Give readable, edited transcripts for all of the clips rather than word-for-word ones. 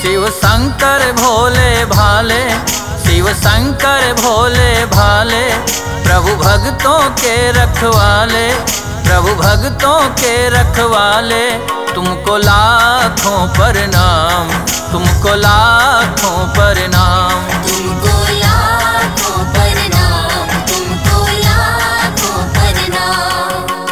शिव शंकर भोले भाले, शिव शंकर भोले भाले, प्रभु भक्तों के रखवाले, प्रभु भक्तों के रखवाले। तुमको लाखों प्रणाम, तुमको लाखों प्रणाम, तुमको लाखों प्रणाम, तुमको लाखों प्रणाम।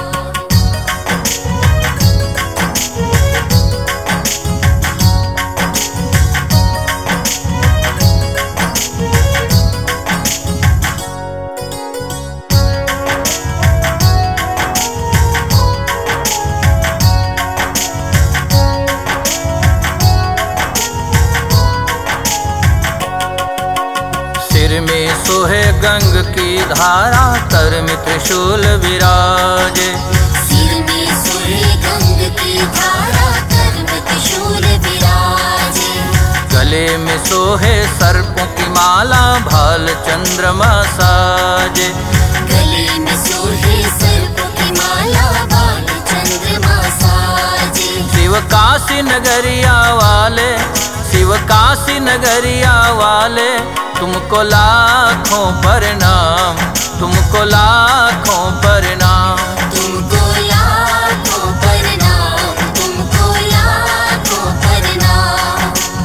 सिर में सोहे गंग की धारा, कर में त्रिशूल विराजे, सिर में सोहे गंग की धारा, कर में त्रिशूल विराजे। गले में सोहे सर्पों की माला, भाल चंद्रमा साजे, गले में सोहे सर्पों की माला, भाल चंद्रमा साजे। शिव काशी नगरिया वाले, शिव काशी नगरिया वाले, तुमको लाखों प्रणाम, तुमको लाखों प्रणाम, तुमको लाखों प्रणाम, तुमको लाखों प्रणाम।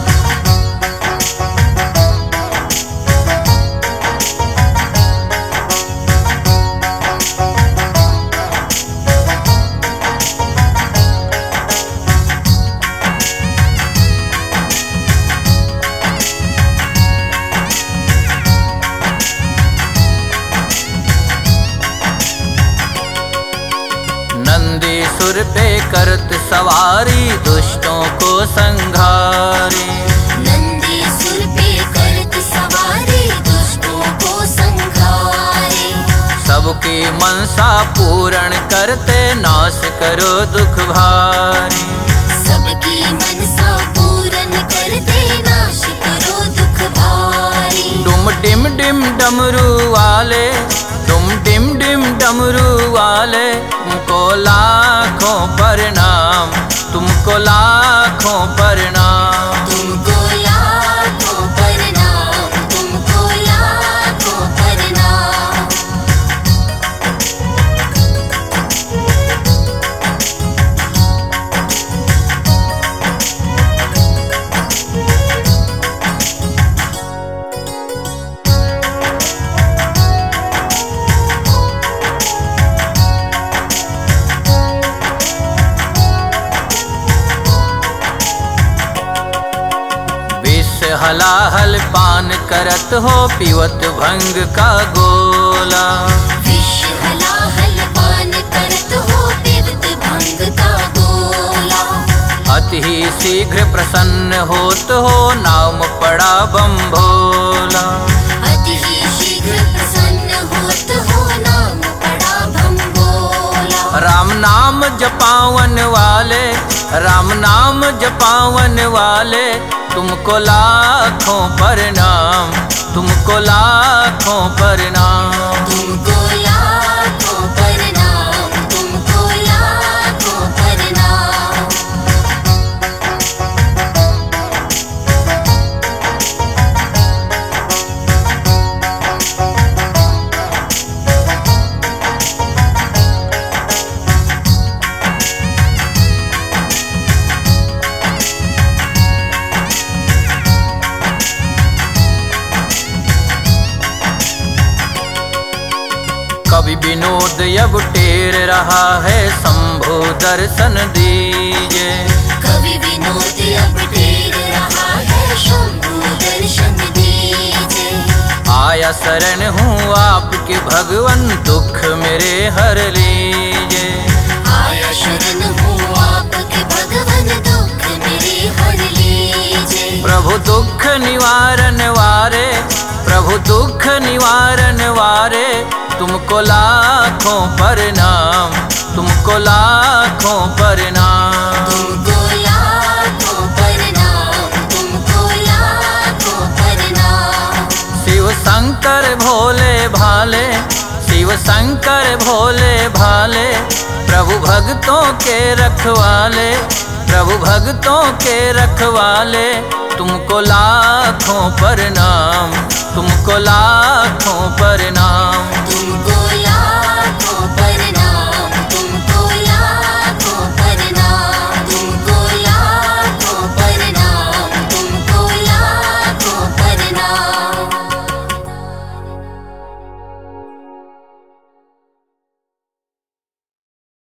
नंदीसुर पे करत सवारी, दुष्टों को संघारी, नंदीसुर पे करत सवारी, दुष्टों को संघारी। सबकी मनसा पूर्ण करते, नाश करो दुख भारी, सबकी मनसा पूर्ण करते, नाश करो दुख भारी। डुम डिम डिम डमरू वाले, डुम डिम डिम डमरू वाले, तुमको लाखों प्रणाम, तुमको लाखों प्रणाम, तुमको लाखों प्रणाम, तुमको लाखों प्रणाम। हलाहल पान करत हो, पीवत भंग का गोला, विष हलाहल पान करत हो, पीवत भंग का गोला। अति ही शीघ्र प्रसन्न होत हो, नाम पड़ा बम भोला, अति ही शीघ्र प्रसन्न होत हो, नाम पड़ा बम भोला। राम नाम जपावन वाले, राम नाम जपावन वाले, तुमको लाखों प्रणाम, तुमको लाखों प्रणाम, तुमको लाखों प्रणाम, तुमको लाखों प्रणाम। कवि विनोद अब टेर रहा है, शंभु दर्शन दीजिए, कवि विनोद अब टेर रहा है, शंभु दर्शन दीजिए। आया शरण हूँ आपके भगवन, दुख मेरे हर लीजिए, आया शरण हूँ आपके भगवन, दुख मेरे हर लीजिए। प्रभु दुख निवारण वारे, प्रभु दुख निवारण वारे, तुमको लाखों प्रणाम, तुमको लाखों प्रणाम, तुमको लाखों प्रणाम, तुमको लाखों प्रणाम। शिव शंकर भोले भाले, शिव शंकर भोले भाले, प्रभु भक्तों के रखवाले, प्रभु भक्तों के रखवाले। तुमको लाखों प्रणाम, तुमको लाखों प्रणाम। तुमको